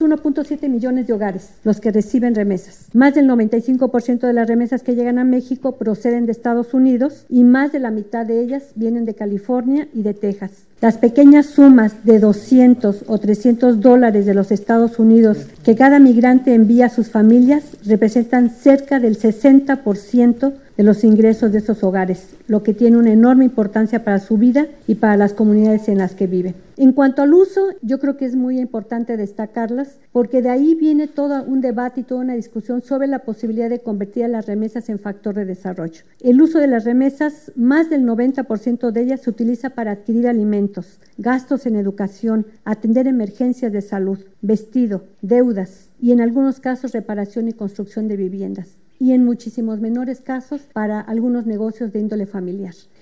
1.7 millones de hogares los que reciben remesas. Más del 95% de las remesas que llegan a México proceden de Estados Unidos y más de la mitad de ellas vienen de California y de Texas. Las pequeñas sumas de $200 o $300 de los Estados Unidos que cada migrante envía a sus familias representan cerca del 60% de los ingresos de esos hogares, lo que tiene una enorme importancia para su vida y para las comunidades en las que viven. En cuanto al uso, yo creo que es muy importante destacarlas, porque de ahí viene todo un debate y toda una discusión sobre la posibilidad de convertir a las remesas en factor de desarrollo. El uso de las remesas, más del 90% de ellas se utiliza para adquirir alimentos, gastos en educación, atender emergencias de salud, vestido, deudas y en algunos casos reparación y construcción de viviendas, y en muchísimos menores casos para algunos negocios de índole familiar.